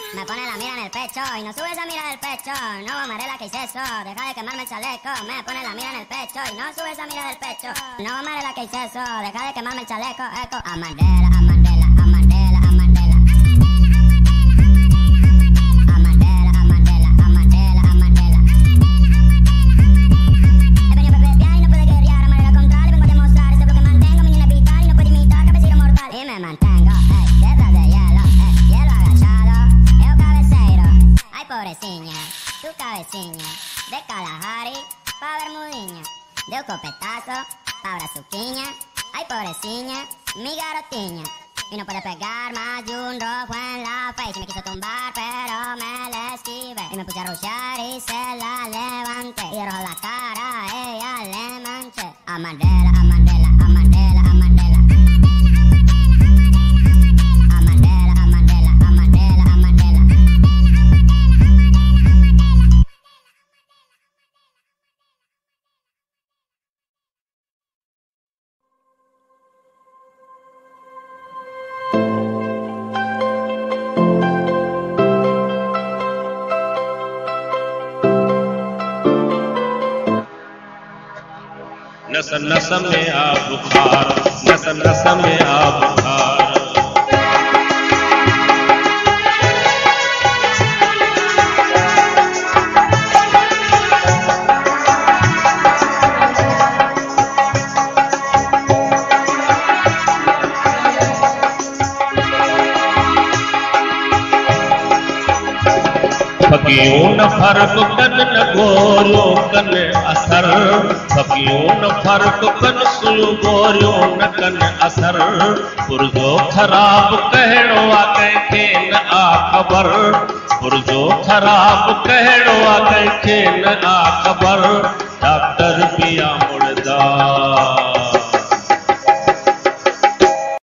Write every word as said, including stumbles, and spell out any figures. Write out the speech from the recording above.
Me pone la mira en el pecho y no sube esa mira del pecho. No, Amarela, ¿qué hice eso? Deja de quemarme el chaleco. Me pone la mira en el pecho y no sube esa mira del pecho. No, Amarela, ¿qué hice eso? Deja de quemarme el chaleco. Eco. Amandela, Amandela, Amandela, Amandela. Amandela, Amandela, Amandela, Amandela. He venido a beber y no pude guerrear. Amarela contra le vengo a demostrar. Ese bloque mantengo, mi niña vital y no puede imitar. Cabecillo mortal. Y me mantengo, ey, detrás de hielo, ey, hielo agachado. Eu cabeceiro, ay pobreciña, tu cabeciña. De Kalahari pa Bermudiña. De un copetazo pa Brazuquiña. Ay pobreciña, mi garotiña. Y no puede pegar más de un rojo en la face. Y me quiso tumbar pero me la esquivé. Y me puse a rushear y se la levanté. Y de rojo la cara a ella le manché. Amandela, Amandela, Amandela, Amandela. Amandela, Amandela, Amandela, Amandela. नस नस में आ बुखार, नस नस में आ बुखार। फकियों न फर्क कन न गोरियों कन असर। फकियों न फर्क कन सुयो गोरियों न कन असर। पुरजो ख़राब कहिड़ो आ कंहिंखे न आ ख़बर। पुरजो ख़राब कहिड़ो आ कंहिंखे न आ ख़बर।